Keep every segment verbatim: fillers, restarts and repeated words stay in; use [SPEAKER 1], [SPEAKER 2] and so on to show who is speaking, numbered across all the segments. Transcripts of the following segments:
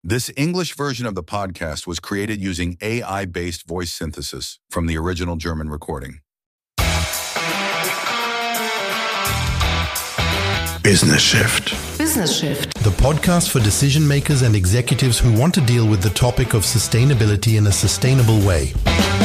[SPEAKER 1] This English version of the podcast was created using A I-based voice synthesis from the original German recording.
[SPEAKER 2] Business Shift.
[SPEAKER 3] Business Shift.
[SPEAKER 2] The podcast for decision makers and executives who want to deal with the topic of sustainability in a sustainable way.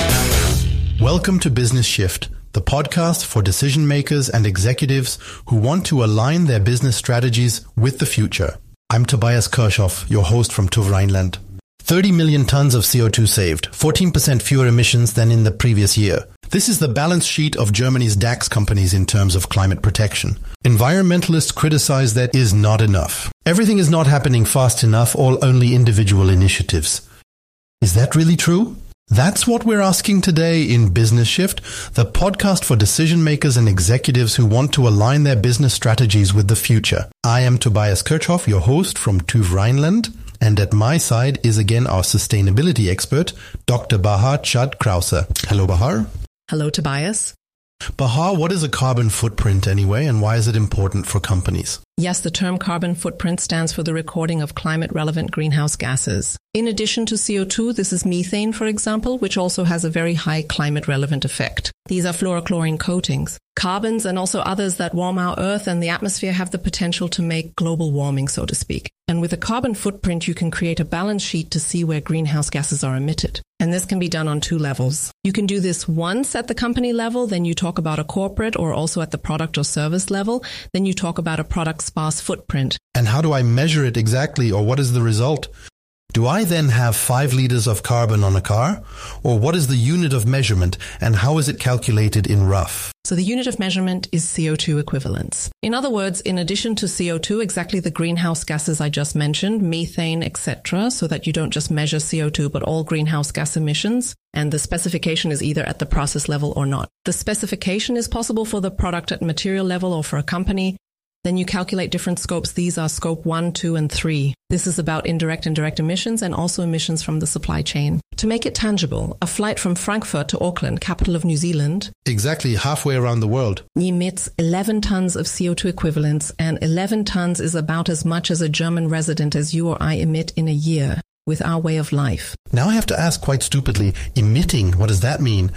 [SPEAKER 2] Welcome to Business Shift, the podcast for decision makers and executives who want to align their business strategies with the future. I'm Tobias Kirchhoff, your host from TÜV Rheinland. thirty million tons of C O two saved, fourteen percent fewer emissions than in the previous year. This is the balance sheet of Germany's DAX companies in terms of climate protection. Environmentalists criticize that is not enough. Everything is not happening fast enough, or only individual initiatives. Is that really true? That's what we're asking today in Business Shift, the podcast for decision makers and executives who want to align their business strategies with the future. I am Tobias Kirchhoff, your host from TÜV Rheinland, and at my side is again our sustainability expert, Doctor Bahar Chad Krause. Hello, Bahar.
[SPEAKER 3] Hello, Tobias.
[SPEAKER 2] Bahar, what is a carbon footprint anyway, and why is it important for companies?
[SPEAKER 3] Yes, the term carbon footprint stands for the recording of climate-relevant greenhouse gases. In addition to C O two, this is methane, for example, which also has a very high climate-relevant effect. These are fluorochlorine coatings. Carbons and also others that warm our Earth and the atmosphere have the potential to make global warming, so to speak. And with a carbon footprint, you can create a balance sheet to see where greenhouse gases are emitted. And this can be done on two levels. You can do this once at the company level, then you talk about a corporate, or also at the product or service level, then you talk about a product sparse footprint.
[SPEAKER 2] And how do I measure it exactly, or what is the result? Do I then have five liters of carbon on a car? Or what is the unit of measurement, and how is it calculated in rough?
[SPEAKER 3] So the unit of measurement is C O two equivalents. In other words, in addition to C O two, exactly the greenhouse gases I just mentioned, methane, et cetera, so that you don't just measure C O two, but all greenhouse gas emissions. And the specification is either at the process level or not. The specification is possible for the product at material level or for a company. Then you calculate different scopes. These are scope one, two, and three. This is about indirect and direct emissions and also emissions from the supply chain. To make it tangible, a flight from Frankfurt to Auckland, capital of New Zealand,
[SPEAKER 2] exactly halfway around the world,
[SPEAKER 3] emits eleven tons of C O two equivalents, and eleven tons is about as much as a German resident as you or I emit in a year with our way of life.
[SPEAKER 2] Now I have to ask quite stupidly, emitting, what does that mean?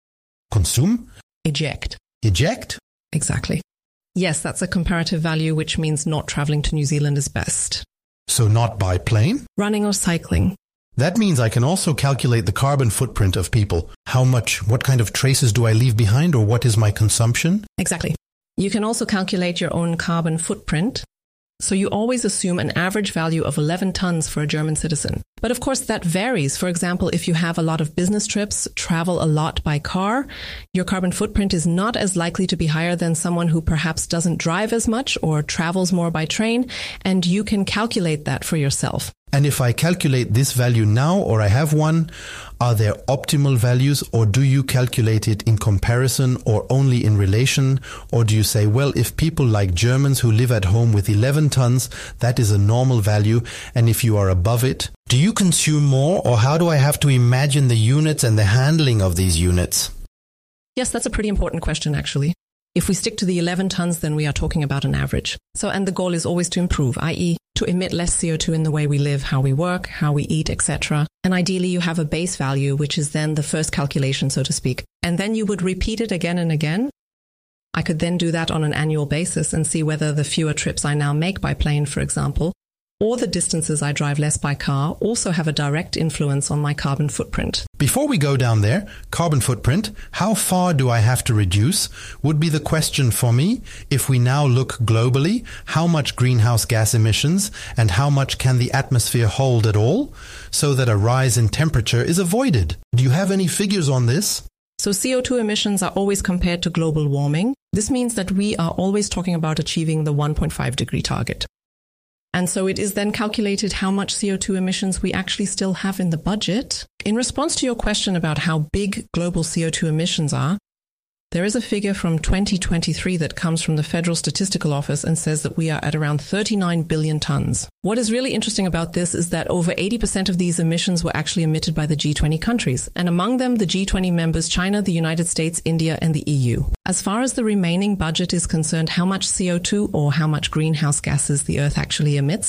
[SPEAKER 2] Consume?
[SPEAKER 3] Eject.
[SPEAKER 2] Eject?
[SPEAKER 3] Exactly. Yes, that's a comparative value, which means not traveling to New Zealand is best.
[SPEAKER 2] So not by plane?
[SPEAKER 3] Running or cycling.
[SPEAKER 2] That means I can also calculate the carbon footprint of people. How much, what kind of traces do I leave behind, or what is my consumption?
[SPEAKER 3] Exactly. You can also calculate your own carbon footprint. So you always assume an average value of eleven tons for a German citizen. But of course that varies. For example, if you have a lot of business trips, travel a lot by car, your carbon footprint is not as likely to be higher than someone who perhaps doesn't drive as much or travels more by train, and you can calculate that for yourself.
[SPEAKER 2] And if I calculate this value now, or I have one, are there optimal values, or do you calculate it in comparison or only in relation? Or do you say, well, if people like Germans who live at home with eleven tons, that is a normal value, and if you are above it, do you consume more, or how do I have to imagine the units and the handling of these units?
[SPEAKER 3] Yes, that's a pretty important question, actually. If we stick to the eleven tons, then we are talking about an average. So, and the goal is always to improve, that is to emit less C O two in the way we live, how we work, how we eat, et cetera. And ideally you have a base value, which is then the first calculation, so to speak. And then you would repeat it again and again. I could then do that on an annual basis and see whether the fewer trips I now make by plane, for example, or the distances I drive less by car also have a direct influence on my carbon footprint.
[SPEAKER 2] Before we go down there, carbon footprint, how far do I have to reduce, would be the question for me. If we now look globally, how much greenhouse gas emissions and how much can the atmosphere hold at all, so that a rise in temperature is avoided? Do you have any figures on this?
[SPEAKER 3] So C O two emissions are always compared to global warming. This means that we are always talking about achieving the one point five degree target. And so it is then calculated how much C O two emissions we actually still have in the budget. In response to your question about how big global C O two emissions are, there is a figure from twenty twenty-three that comes from the Federal Statistical Office and says that we are at around thirty-nine billion tons. What is really interesting about this is that over eighty percent of these emissions were actually emitted by the G twenty countries, and among them the G twenty members China, the United States, India, and the E U. As far as the remaining budget is concerned, how much C O two or how much greenhouse gases the Earth actually emits,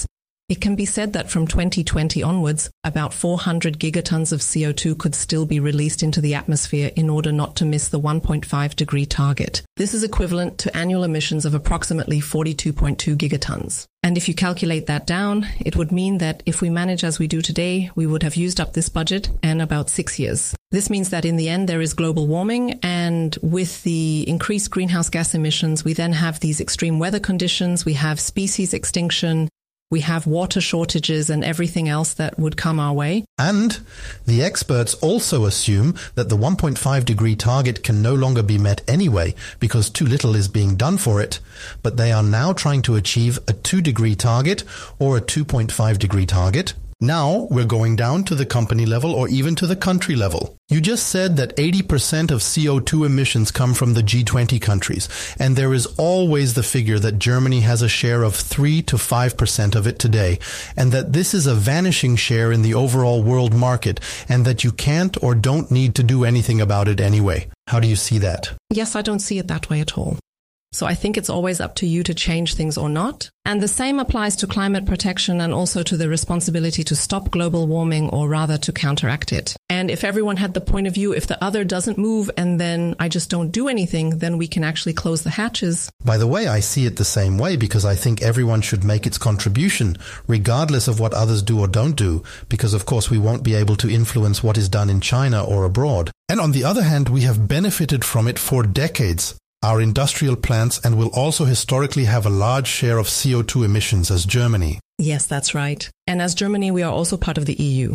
[SPEAKER 3] It can be said that from twenty twenty onwards, about four hundred gigatons of C O two could still be released into the atmosphere in order not to miss the one point five degree target. This is equivalent to annual emissions of approximately forty-two point two gigatons. And if you calculate that down, it would mean that if we manage as we do today, we would have used up this budget in about six years. This means that in the end, there is global warming, and with the increased greenhouse gas emissions, we then have these extreme weather conditions, we have species extinction, we have water shortages and everything else that would come our way.
[SPEAKER 2] And the experts also assume that the one point five degree target can no longer be met anyway because too little is being done for it. But they are now trying to achieve a two degree target or a two point five degree target. Now we're going down to the company level or even to the country level. You just said that eighty percent of C O two emissions come from the G twenty countries, and there is always the figure that Germany has a share of three to five percent of it today, and that this is a vanishing share in the overall world market, and that you can't or don't need to do anything about it anyway. How do you see that?
[SPEAKER 3] Yes, I don't see it that way at all. So I think it's always up to you to change things or not. And the same applies to climate protection and also to the responsibility to stop global warming or rather to counteract it. And if everyone had the point of view, if the other doesn't move and then I just don't do anything, then we can actually close the hatches.
[SPEAKER 2] By the way, I see it the same way because I think everyone should make its contribution regardless of what others do or don't do, because of course we won't be able to influence what is done in China or abroad. And on the other hand, we have benefited from it for decades. Our industrial plants, and will also historically have a large share of C O two emissions as Germany.
[SPEAKER 3] Yes, that's right. And as Germany, we are also part of the E U.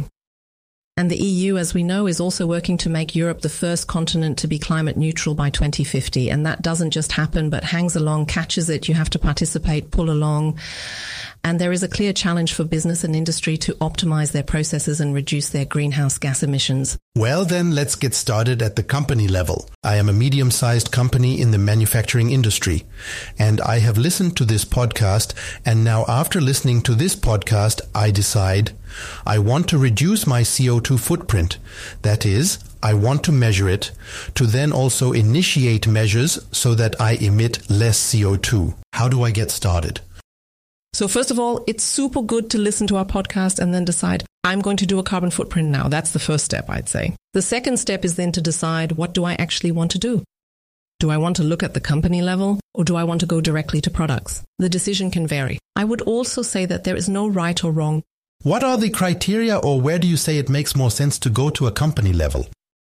[SPEAKER 3] And the E U, as we know, is also working to make Europe the first continent to be climate neutral by twenty fifty. And that doesn't just happen, but hangs along, catches it. You have to participate, pull along. And there is a clear challenge for business and industry to optimize their processes and reduce their greenhouse gas emissions.
[SPEAKER 2] Well, then let's get started at the company level. I am a medium-sized company in the manufacturing industry, and I have listened to this podcast, and now after listening to this podcast, I decide I want to reduce my C O two footprint. That is, I want to measure it, to then also initiate measures so that I emit less C O two. How do I get started?
[SPEAKER 3] So first of all, it's super good to listen to our podcast and then decide, I'm going to do a carbon footprint now. That's the first step, I'd say. The second step is then to decide, what do I actually want to do? Do I want to look at the company level, or do I want to go directly to products? The decision can vary. I would also say that there is no right or wrong.
[SPEAKER 2] What are the criteria, or where do you say it makes more sense to go to a company level?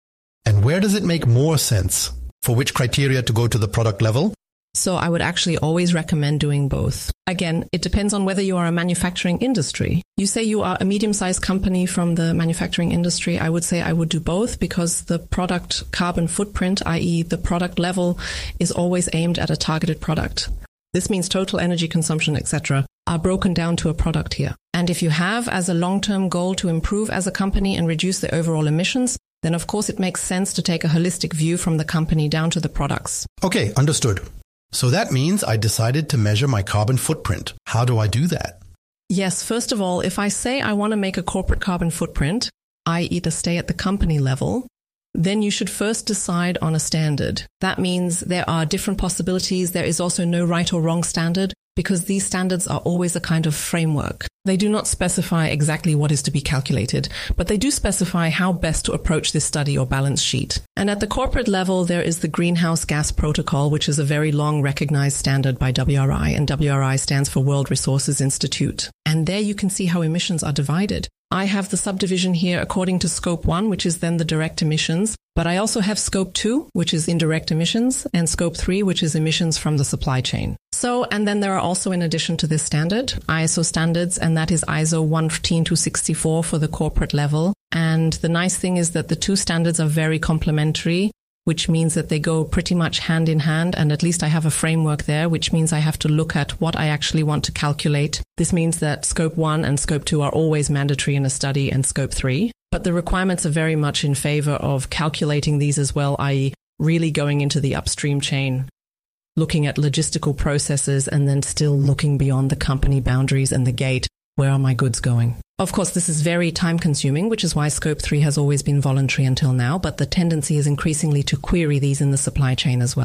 [SPEAKER 2] And where does it make more sense? For which criteria to go to the product level?
[SPEAKER 3] So I would actually always recommend doing both. Again, it depends on whether you are a manufacturing industry. You say you are a medium-sized company from the manufacturing industry. I would say I would do both because the product carbon footprint, that is the product level, is always aimed at a targeted product. This means total energy consumption, et cetera, are broken down to a product here. And if you have as a long-term goal to improve as a company and reduce the overall emissions, then of course it makes sense to take a holistic view from the company down to the products.
[SPEAKER 2] Okay, understood. So that means I decided to measure my carbon footprint. How do I do that?
[SPEAKER 3] Yes, first of all, if I say I want to make a corporate carbon footprint, that is to stay at the company level, then you should first decide on a standard. That means there are different possibilities. There is also no right or wrong standard because these standards are always a kind of framework. They do not specify exactly what is to be calculated, but they do specify how best to approach this study or balance sheet. And at the corporate level, there is the Greenhouse Gas Protocol, which is a very long recognized standard by W R I, and W R I stands for World Resources Institute. And there you can see how emissions are divided. I have the subdivision here according to scope one, which is then the direct emissions, but I also have scope two, which is indirect emissions, and scope three, which is emissions from the supply chain. So, and then there are also, in addition to this standard, I S O standards, and that is I S O one five two six four for the corporate level. And the nice thing is that the two standards are very complementary, which means that they go pretty much hand in hand. And at least I have a framework there, which means I have to look at what I actually want to calculate. This means that scope one and scope two are always mandatory in a study, and scope three. But the requirements are very much in favor of calculating these as well, that is really going into the upstream chain, looking at logistical processes, and then still looking beyond the company boundaries and the gate. Where are my goods going? Of course, this is very time consuming, which is why scope three has always been voluntary until now, but the tendency is increasingly to query these in the supply chain as well.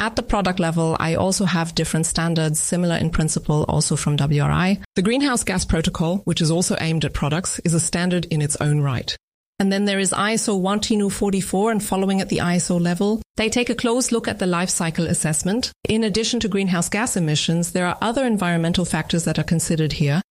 [SPEAKER 3] at the product level, I also have different standards, similar in principle, also from W R I. The Greenhouse Gas Protocol, which is also aimed at products, is a standard in its own right. And then there is I S O one thousand two hundred forty-four and following at the I S O level. They take a close look at the life cycle assessment. In addition to greenhouse gas emissions, there are other environmental factors that are considered here,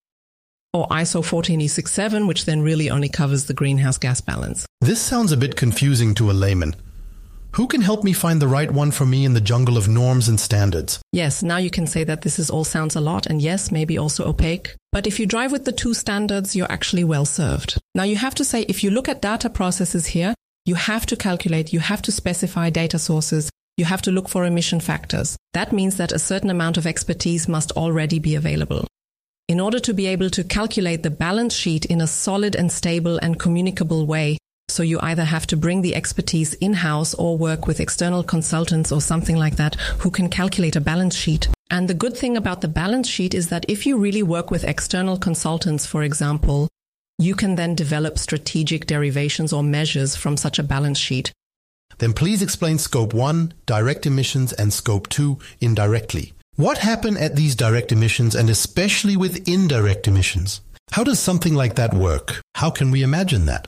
[SPEAKER 3] or I S O fourteen E sixty-seven, which then really only covers the greenhouse gas balance.
[SPEAKER 2] This sounds a bit confusing to a layman. Who can help me find the right one for me in the jungle of norms and standards?
[SPEAKER 3] Yes, now you can say that this is all sounds a lot, and yes, maybe also opaque. But if you drive with the two standards, you're actually well served. Now you have to say, if you look at data processes here, you have to calculate, you have to specify data sources, you have to look for emission factors. That means that a certain amount of expertise must already be available. In order to be able to calculate the balance sheet in a solid and stable and communicable way, so you either have to bring the expertise in-house or work with external consultants or something like that who can calculate a balance sheet. And the good thing about the balance sheet is that if you really work with external consultants, for example, you can then develop strategic derivations or measures from such a balance sheet.
[SPEAKER 2] Then please explain Scope one, direct emissions, and Scope two indirectly. What happen at these direct emissions and especially with indirect emissions? How does something like that work? How can we imagine that?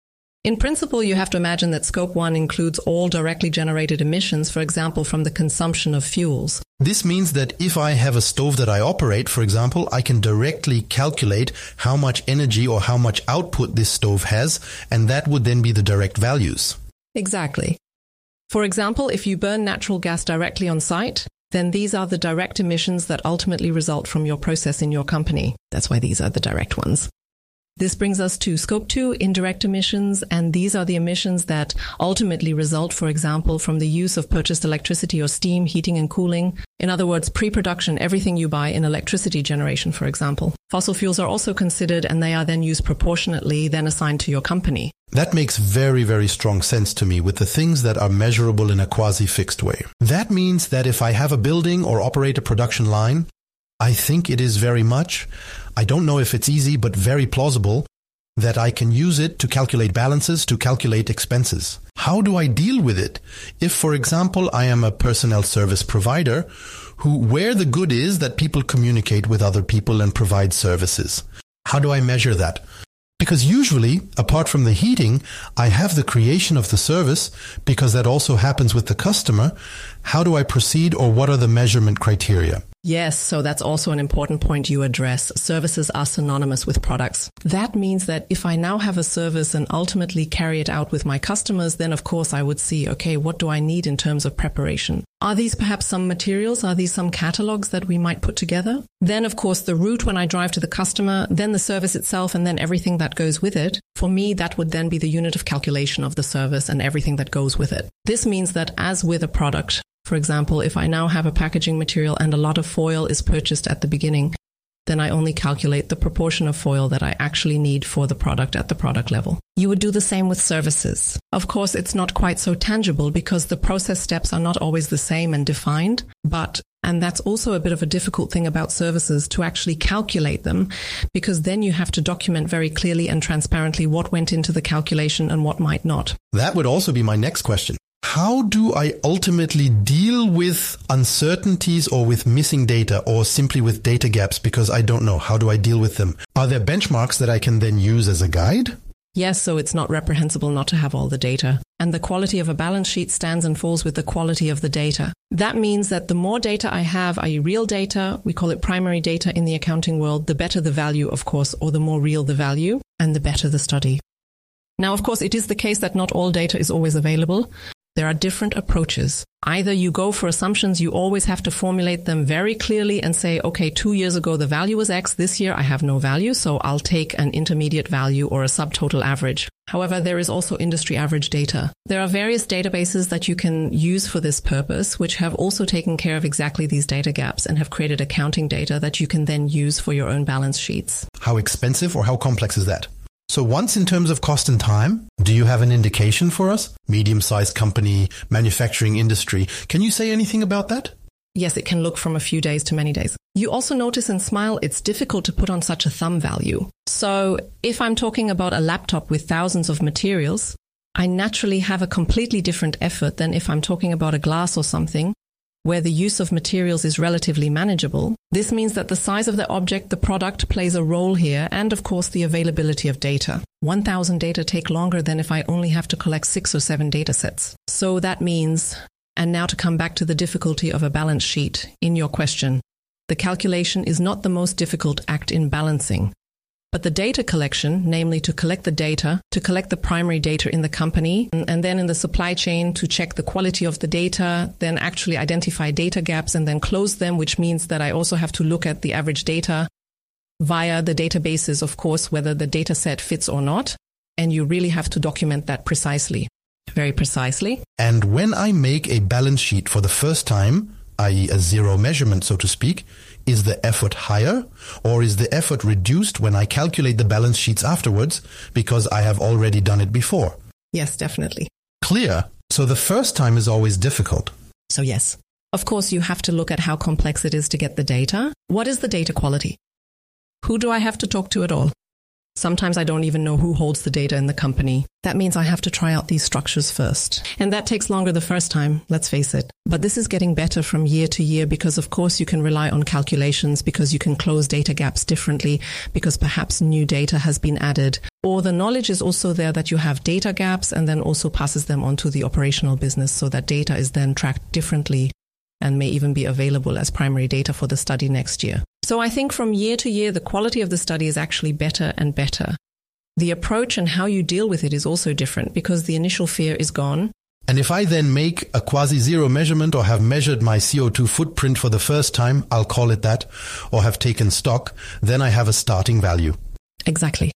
[SPEAKER 3] In principle, you have to imagine that Scope one includes all directly generated emissions, for example, from the consumption of fuels.
[SPEAKER 2] This means that if I have a stove that I operate, for example, I can directly calculate how much energy or how much output this stove has, and that would then be the direct values.
[SPEAKER 3] Exactly. For example, if you burn natural gas directly on site, then these are the direct emissions that ultimately result from your process in your company. That's why these are the direct ones. This brings us to Scope two, indirect emissions, and these are the emissions that ultimately result, for example, from the use of purchased electricity or steam, heating and cooling. In other words, pre-production, everything you buy in electricity generation, for example. Fossil fuels are also considered, and they are then used proportionately, then assigned to your company.
[SPEAKER 2] That makes very, very strong sense to me with the things that are measurable in a quasi-fixed way. That means that if I have a building or operate a production line, I think it is very much, I don't know if it's easy, but very plausible that I can use it to calculate balances, to calculate expenses. How do I deal with it? If, for example, I am a personnel service provider who, where the good is that people communicate with other people and provide services. How do I measure that? Because usually, apart from the heating, I have the creation of the service because that also happens with the customer. How do I proceed, or what are the measurement criteria?
[SPEAKER 3] Yes, so that's also an important point you address. Services are synonymous with products. That means that if I now have a service and ultimately carry it out with my customers, then of course I would see, okay, what do I need in terms of preparation? Are these perhaps some materials? Are these some catalogs that we might put together? Then of course the route when I drive to the customer, then the service itself, and then everything that goes with it. For me, that would then be the unit of calculation of the service and everything that goes with it. This means that as with a product, for example, if I now have a packaging material and a lot of foil is purchased at the beginning, then I only calculate the proportion of foil that I actually need for the product at the product level. You would do the same with services. Of course, it's not quite so tangible because the process steps are not always the same and defined, but, and that's also a bit of a difficult thing about services, to actually calculate them, because then you have to document very clearly and transparently what went into the calculation and what might not.
[SPEAKER 2] That would also be my next question. How do I ultimately deal with uncertainties or with missing data or simply with data gaps because I don't know? How do I deal with them? Are there benchmarks that I can then use as a guide?
[SPEAKER 3] Yes, so it's not reprehensible not to have all the data. And the quality of a balance sheet stands and falls with the quality of the data. That means that the more data I have, that is real data, we call it primary data in the accounting world, the better the value, of course, or the more real the value, and the better the study. Now, of course, it is the case that not all data is always available. There are different approaches. Either you go for assumptions, you always have to formulate them very clearly and say, okay, two years ago the value was X, this year I have no value, so I'll take an intermediate value or a subtotal average. However, there is also industry average data. There are various databases that you can use for this purpose, which have also taken care of exactly these data gaps and have created accounting data that you can then use for your own balance sheets.
[SPEAKER 2] How expensive or how complex is that? So once in terms of cost and time, do you have an indication for us? Medium-sized company, manufacturing industry. Can you say anything about that?
[SPEAKER 3] Yes, it can look from a few days to many days. You also notice in Smile, it's difficult to put on such a thumb value. So if I'm talking about a laptop with thousands of materials, I naturally have a completely different effort than if I'm talking about a glass or something where the use of materials is relatively manageable, this means that the size of the object, the product, plays a role here, and of course the availability of data. one thousand data take longer than if I only have to collect six or seven data sets. So that means, and now to come back to the difficulty of a balance sheet in your question, the calculation is not the most difficult act in balancing. But the data collection, namely to collect the data, to collect the primary data in the company, and then in the supply chain to check the quality of the data, then actually identify data gaps and then close them, which means that I also have to look at the average data via the databases, of course, whether the data set fits or not. And you really have to document that precisely, very precisely.
[SPEAKER 2] And when I make a balance sheet for the first time, that is a zero measurement, so to speak, is the effort higher, or is the effort reduced when I calculate the balance sheets afterwards because I have already done it before?
[SPEAKER 3] Yes, definitely.
[SPEAKER 2] Clear. So the first time is always difficult.
[SPEAKER 3] So yes. Of course, you have to look at how complex it is to get the data. What is the data quality? Who do I have to talk to at all? Sometimes I don't even know who holds the data in the company. That means I have to try out these structures first. And that takes longer the first time, let's face it. But this is getting better from year to year because, of course, you can rely on calculations, because you can close data gaps differently, because perhaps new data has been added. Or the knowledge is also there that you have data gaps and then also passes them onto the operational business so that data is then tracked differently and may even be available as primary data for the study next year. So I think from year to year, the quality of the study is actually better and better. The approach and how you deal with it is also different because the initial fear is gone.
[SPEAKER 2] And if I then make a quasi-zero measurement or have measured my C O two footprint for the first time, I'll call it that, or have taken stock, then I have a starting value.
[SPEAKER 3] Exactly.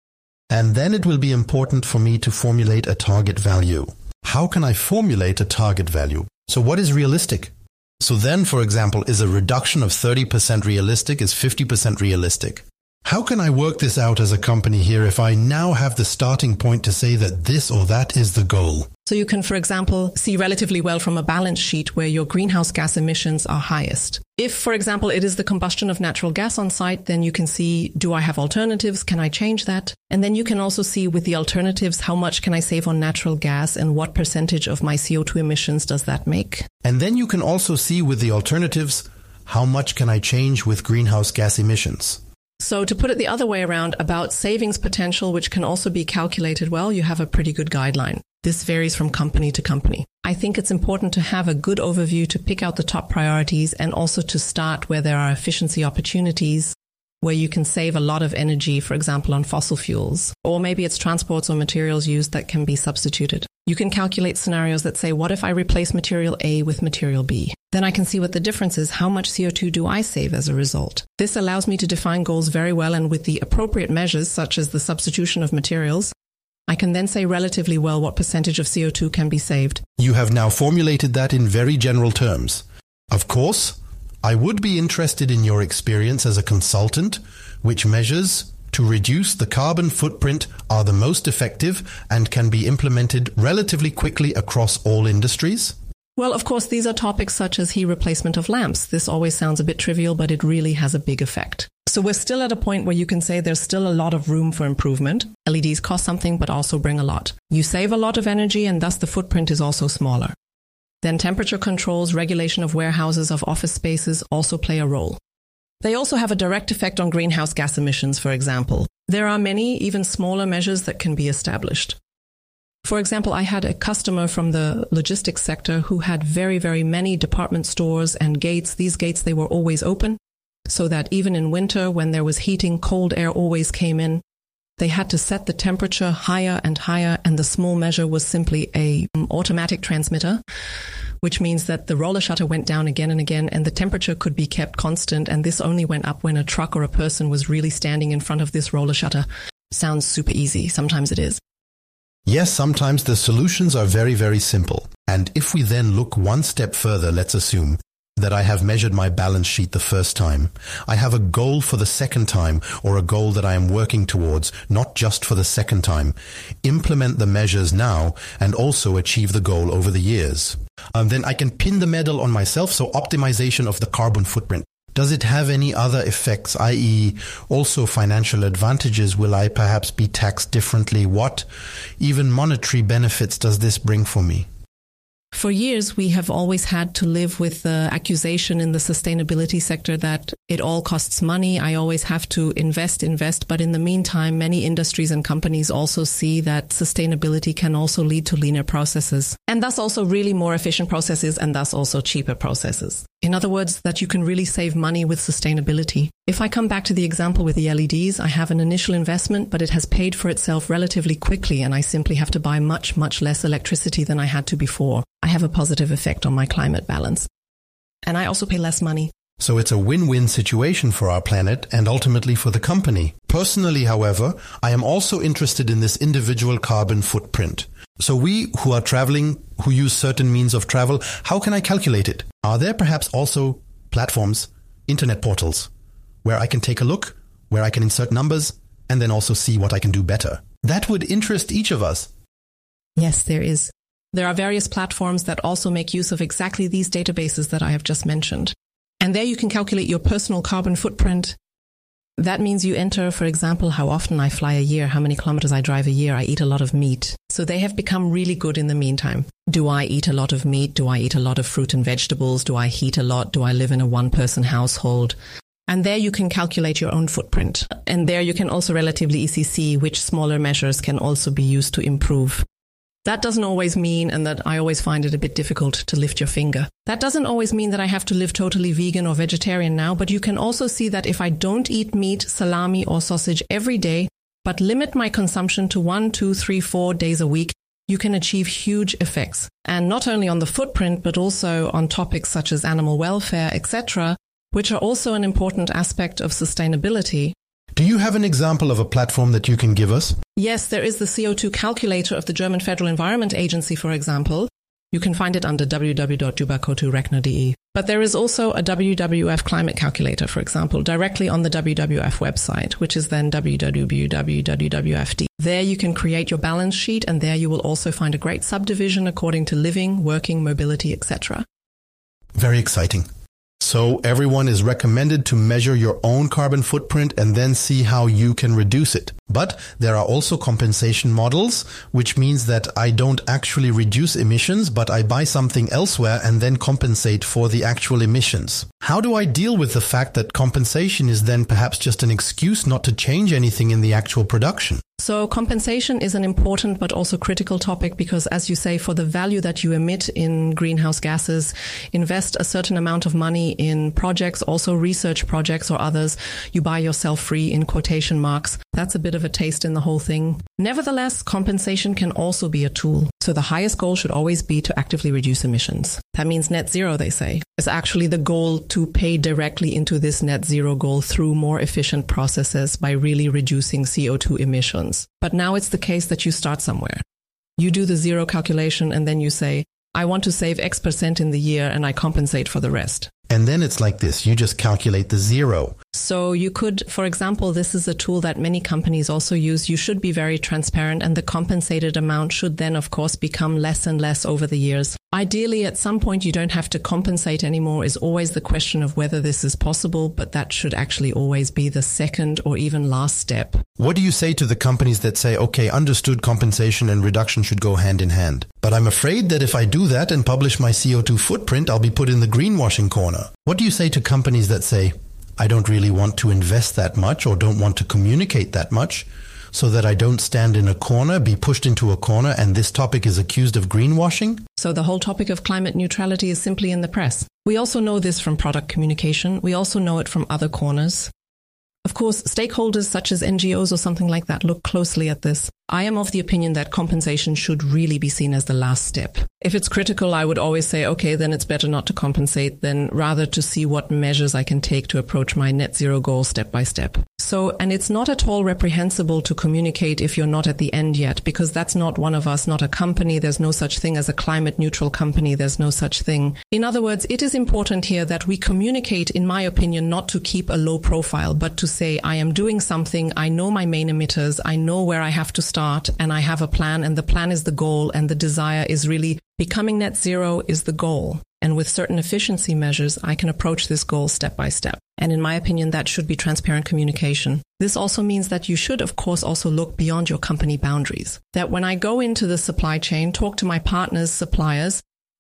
[SPEAKER 2] And then it will be important for me to formulate a target value. How can I formulate a target value? So what is realistic? So then, for example, is a reduction of thirty percent realistic? Is fifty percent realistic? How can I work this out as a company here if I now have the starting point to say that this or that is the goal?
[SPEAKER 3] So you can, for example, see relatively well from a balance sheet where your greenhouse gas emissions are highest. If, for example, it is the combustion of natural gas on site, then you can see, do I have alternatives? Can I change that? And then you can also see with the alternatives, how much can I save on natural gas and what percentage of my C O two emissions does that make?
[SPEAKER 2] And then you can also see with the alternatives, how much can I change with greenhouse gas emissions?
[SPEAKER 3] So to put it the other way around, about savings potential, which can also be calculated well, you have a pretty good guideline. This varies from company to company. I think it's important to have a good overview to pick out the top priorities and also to start where there are efficiency opportunities, where you can save a lot of energy, for example, on fossil fuels. Or maybe it's transports or materials used that can be substituted. You can calculate scenarios that say, what if I replace material A with material B? Then I can see what the difference is. How much C O two do I save as a result? This allows me to define goals very well, and with the appropriate measures, such as the substitution of materials, I can then say relatively well what percentage of C O two can be saved.
[SPEAKER 2] You have now formulated that in very general terms. Of course, I would be interested in your experience as a consultant, which measures to reduce the carbon footprint are the most effective and can be implemented relatively quickly across all industries.
[SPEAKER 3] Well, of course, these are topics such as heat replacement of lamps. This always sounds a bit trivial, but it really has a big effect. So we're still at a point where you can say there's still a lot of room for improvement. L E Ds cost something, but also bring a lot. You save a lot of energy, and thus the footprint is also smaller. Then temperature controls, regulation of warehouses, of office spaces also play a role. They also have a direct effect on greenhouse gas emissions, for example. There are many, even smaller measures that can be established. For example, I had a customer from the logistics sector who had very, very many department stores and gates. These gates, they were always open, so that even in winter, when there was heating, cold air always came in. They had to set the temperature higher and higher, and the small measure was simply a um, automatic transmitter, which means that the roller shutter went down again and again, and the temperature could be kept constant, and this only went up when a truck or a person was really standing in front of this roller shutter. Sounds super easy. Sometimes it is.
[SPEAKER 2] Yes, sometimes the solutions are very, very simple. And if we then look one step further, let's assume that I have measured my balance sheet the first time. I have a goal for the second time, or a goal that I am working towards, not just for the second time. Implement the measures now and also achieve the goal over the years. Um, then I can pin the medal on myself, so optimization of the carbon footprint. Does it have any other effects, that is also financial advantages? Will I perhaps be taxed differently? What even monetary benefits does this bring for me?
[SPEAKER 3] For years, we have always had to live with the accusation in the sustainability sector that it all costs money. I always have to invest, invest. But in the meantime, many industries and companies also see that sustainability can also lead to leaner processes and thus also really more efficient processes and thus also cheaper processes. In other words, that you can really save money with sustainability. If I come back to the example with the L E Ds, I have an initial investment, but it has paid for itself relatively quickly, and I simply have to buy much, much less electricity than I had to before. I have a positive effect on my climate balance. And I also pay less money.
[SPEAKER 2] So it's a win-win situation for our planet and ultimately for the company. Personally, however, I am also interested in this individual carbon footprint. So we who are traveling, who use certain means of travel, how can I calculate it? Are there perhaps also platforms, internet portals, where I can take a look, where I can insert numbers, and then also see what I can do better? That would interest each of us.
[SPEAKER 3] Yes, there is. There are various platforms that also make use of exactly these databases that I have just mentioned. And there you can calculate your personal carbon footprint. That means you enter, for example, how often I fly a year, how many kilometers I drive a year. I eat a lot of meat. So they have become really good in the meantime. Do I eat a lot of meat? Do I eat a lot of fruit and vegetables? Do I heat a lot? Do I live in a one-person household? And there you can calculate your own footprint. And there you can also relatively easily see which smaller measures can also be used to improve. That doesn't always mean, and that I always find it a bit difficult to lift your finger. That doesn't always mean that I have to live totally vegan or vegetarian now, but you can also see that if I don't eat meat, salami or sausage every day, but limit my consumption to one, two, three, four days a week, you can achieve huge effects. And not only on the footprint, but also on topics such as animal welfare, et cetera, which are also an important aspect of sustainability.
[SPEAKER 2] Do you have an example of a platform that you can give us?
[SPEAKER 3] Yes, there is the C O two calculator of the German Federal Environment Agency, for example. You can find it under w w w dot dubakotu rechner dot d e. But there is also a W W F climate calculator, for example, directly on the W W F website, which is then w w w dot w w f d. There you can create your balance sheet, and there you will also find a great subdivision according to living, working, mobility, et cetera.
[SPEAKER 2] Very exciting. So everyone is recommended to measure your own carbon footprint and then see how you can reduce it. But there are also compensation models, which means that I don't actually reduce emissions, but I buy something elsewhere and then compensate for the actual emissions. How do I deal with the fact that compensation is then perhaps just an excuse not to change anything in the actual production?
[SPEAKER 3] So compensation is an important but also critical topic because, as you say, for the value that you emit in greenhouse gases, invest a certain amount of money in projects, also research projects or others. You buy yourself free in quotation marks. That's a bit of a taste in the whole thing. Nevertheless, compensation can also be a tool. So the highest goal should always be to actively reduce emissions. That means net zero, they say. It's actually the goal to pay directly into this net zero goal through more efficient processes by really reducing C O two emissions. But now it's the case that you start somewhere. You do the zero calculation and then you say, I want to save X percent in the year and I compensate for the rest.
[SPEAKER 2] And then it's like this, you just calculate the zero.
[SPEAKER 3] So you could, for example, this is a tool that many companies also use. You should be very transparent and the compensated amount should then, of course, become less and less over the years. Ideally, at some point, you don't have to compensate anymore is always the question of whether this is possible, but that should actually always be the second or even last step.
[SPEAKER 2] What do you say to the companies that say, okay, understood, compensation and reduction should go hand in hand, but I'm afraid that if I do that and publish my C O two footprint, I'll be put in the greenwashing corner? What do you say to companies that say, I don't really want to invest that much or don't want to communicate that much so that I don't stand in a corner, be pushed into a corner, and this topic is accused of greenwashing?
[SPEAKER 3] So the whole topic of climate neutrality is simply in the press. We also know this from product communication. We also know it from other corners. Of course, stakeholders such as N G Os or something like that look closely at this. I am of the opinion that compensation should really be seen as the last step. If it's critical, I would always say, okay, then it's better not to compensate than rather to see what measures I can take to approach my net zero goal step by step. So, and it's not at all reprehensible to communicate if you're not at the end yet, because that's not one of us, not a company. There's no such thing as a climate neutral company. There's no such thing. In other words, it is important here that we communicate, in my opinion, not to keep a low profile, but to say, I am doing something. I know my main emitters. I know where I have to start and I have a plan, and the plan is the goal, and the desire is really becoming net zero is the goal. And with certain efficiency measures, I can approach this goal step by step. And in my opinion, that should be transparent communication. This also means that you should, of course, also look beyond your company boundaries. That when I go into the supply chain, talk to my partners, suppliers,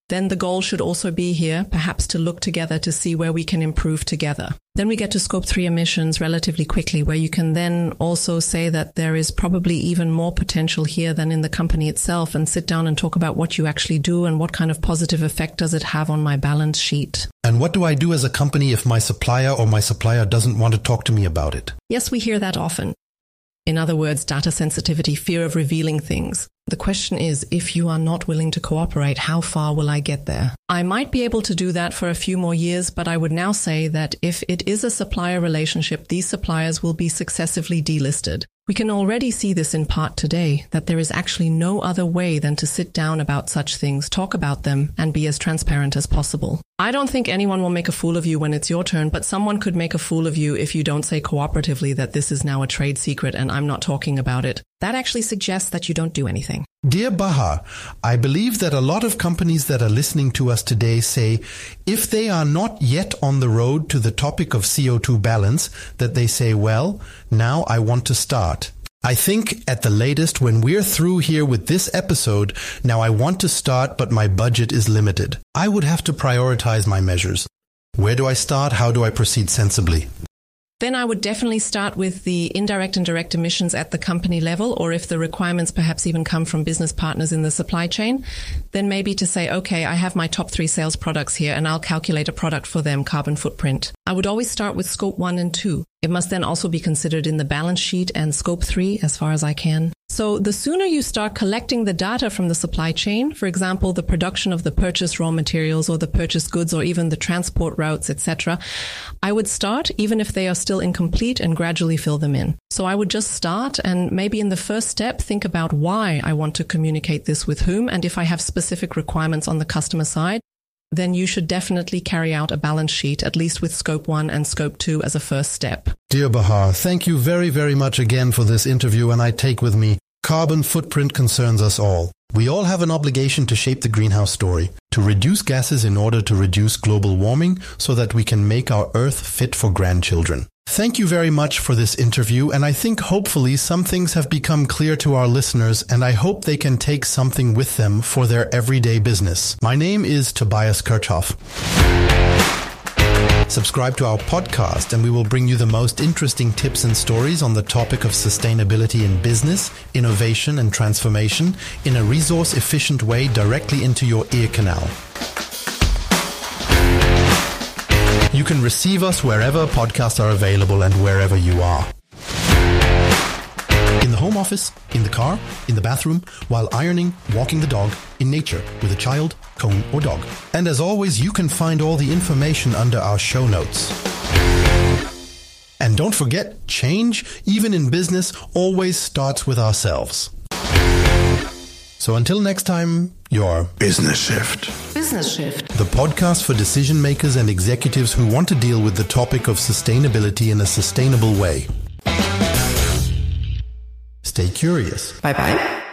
[SPEAKER 3] then the goal should also be here, perhaps to look together to see where we can improve together. Then we get to scope three emissions relatively quickly, where you can then also say that there is probably even more potential here than in the company itself, and sit down and talk about what you actually do and what kind of positive effect does it have on my balance sheet.
[SPEAKER 2] And what do I do as a company if my supplier or my supplier doesn't want to talk to me about it?
[SPEAKER 3] Yes, we hear that often. In other words, data sensitivity, fear of revealing things. The question is, if you are not willing to cooperate, how far will I get there? I might be able to do that for a few more years, but I would now say that if it is a supplier relationship, these suppliers will be successively delisted. We can already see this in part today, that there is actually no other way than to sit down about such things, talk about them, and be as transparent as possible. I don't think anyone will make a fool of you when it's your turn, but someone could make a fool of you if you don't say cooperatively that this is now a trade secret and I'm not talking about it. That actually suggests that you don't do anything.
[SPEAKER 2] Dear Baha, I believe that a lot of companies that are listening to us today say if they are not yet on the road to the topic of C O two balance, that they say, well, now I want to start. I think at the latest when we're through here with this episode, now I want to start, but my budget is limited. I would have to prioritize my measures. Where do I start? How do I proceed sensibly?
[SPEAKER 3] Then I would definitely start with the indirect and direct emissions at the company level, or if the requirements perhaps even come from business partners in the supply chain, then maybe to say, okay, I have my top three sales products here and I'll calculate a product for them carbon footprint. I would always start with scope one and two. It must then also be considered in the balance sheet and scope three as far as I can. So the sooner you start collecting the data from the supply chain, for example, the production of the purchased raw materials or the purchased goods or even the transport routes, et cetera, I would start even if they are still incomplete and gradually fill them in. So I would just start and maybe in the first step think about why I want to communicate this with whom, and if I have specific requirements on the customer side, then you should definitely carry out a balance sheet, at least with scope one and scope two as a first step.
[SPEAKER 2] Dear Bahar, thank you very, very much again for this interview, and I take with me, carbon footprint concerns us all. We all have an obligation to shape the greenhouse story, to reduce gases in order to reduce global warming so that we can make our Earth fit for grandchildren. Thank you very much for this interview, and I think hopefully some things have become clear to our listeners, and I hope they can take something with them for their everyday business. My name is Tobias Kirchhoff. Subscribe to our podcast and we will bring you the most interesting tips and stories on the topic of sustainability in business, innovation and transformation in a resource-efficient way directly into your ear canal. You can receive us wherever podcasts are available and wherever you are. In the home office, in the car, in the bathroom, while ironing, walking the dog, in nature, with a child, cone or dog. And as always, you can find all the information under our show notes. And don't forget, change, even in business, always starts with ourselves. So until next time, your Business Shift.
[SPEAKER 4] Business Shift.
[SPEAKER 2] The podcast for decision makers and executives who want to deal with the topic of sustainability in a sustainable way. Stay curious.
[SPEAKER 4] Bye-bye.